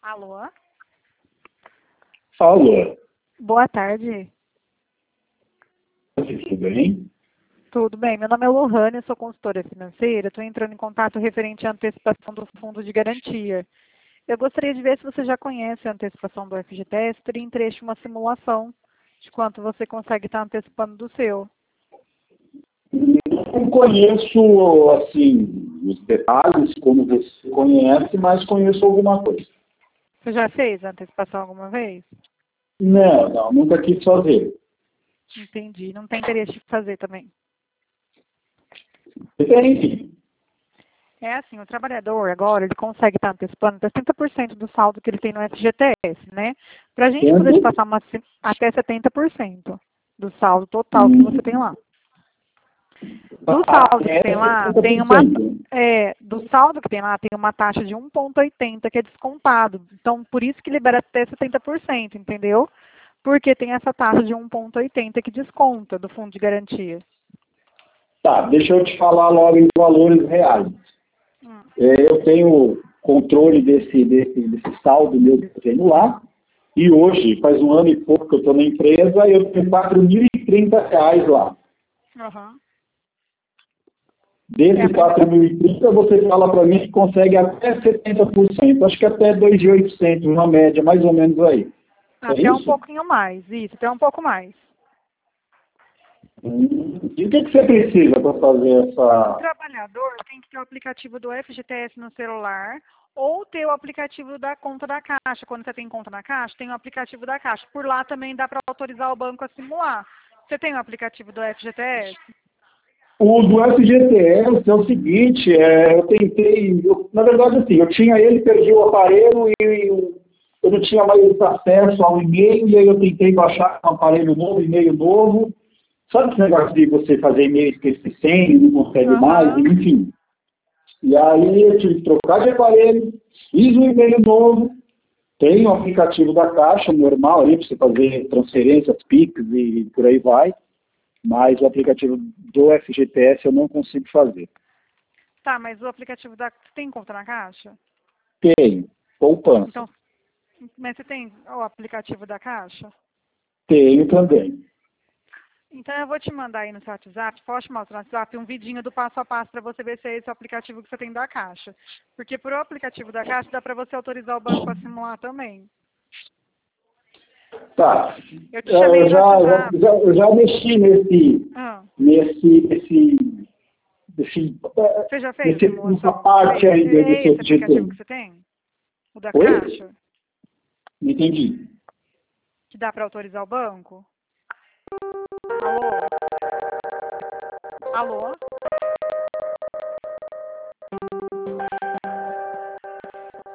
Alô? Alô, Boa tarde. tudo bem? Tudo bem? Meu nome é Lohane, eu sou consultora financeira. Estou entrando em contato referente à antecipação do fundo de garantia. Eu gostaria de ver se você já conhece a antecipação do FGTS. Teria interesse em uma simulação de quanto você consegue estar antecipando do seu. Não conheço, assim, os detalhes como você conhece, mas conheço alguma coisa. Você já fez a antecipação alguma vez? Não, nunca quis fazer. Entendi. Não tem interesse de fazer também. Enfim, É assim, o trabalhador agora, ele consegue estar antecipando até 70% do saldo que ele tem no FGTS, né? Para a gente poder te tendo, passar até 70% do saldo total que você tem lá. Do saldo que até tem lá, tem uma, 70%. do saldo que tem lá, tem uma taxa de 1,80 que é descontado. Então, por isso que libera até 70%, entendeu? Porque tem essa taxa de 1,80 que desconta do fundo de garantia. Tá, deixa eu te falar logo em valores reais. Eu tenho controle desse saldo meu que eu tenho lá, e hoje, faz um ano e pouco que eu estou na empresa, eu tenho R$ 4.030 lá. Uhum. Desses 4.030, você fala para mim que consegue até 70%, acho que até 2.800, uma média, mais ou menos aí. É Até um isso? pouquinho mais, isso, até um pouco mais. E o que você precisa para fazer O essa... trabalhador tem que ter o aplicativo do FGTS no celular ou ter o aplicativo da conta da Caixa. Quando você tem conta na Caixa, tem o aplicativo da Caixa. Por lá também dá para autorizar o banco a simular. Você tem o aplicativo do FGTS? O do FGTS é o seguinte, eu tentei, na verdade assim, eu tinha ele, perdi o aparelho e eu não tinha mais acesso ao e-mail, e aí eu tentei baixar um aparelho novo, e-mail novo. Sabe esse negócio de você fazer e-mail e esquecer senha, não consegue mais, Aham. enfim. E aí eu tive que trocar de aparelho, fiz um e-mail novo, tem o aplicativo da Caixa, normal aí, para você fazer transferências, Pix e por aí vai, mas o aplicativo do FGTS eu não consigo fazer. Tá, mas o aplicativo da... Você tem conta na Caixa? Tenho, poupança. Então, mas você tem o aplicativo da Caixa? Tenho também. Então eu vou te mandar aí no seu WhatsApp, posso te mostrar no WhatsApp um vidinho do passo a passo para você ver se é esse o aplicativo que você tem da Caixa. Porque por o aplicativo da Caixa dá para você autorizar o banco a simular também. Tá. Eu te chamei Eu no WhatsApp. eu já mexi Ah, nesse, você já fez a nessa simulação? parte aí É desse esse aplicativo que FGTS. você tem? O da Oi? Caixa? Não entendi. Que dá para autorizar o banco? Alô? Alô?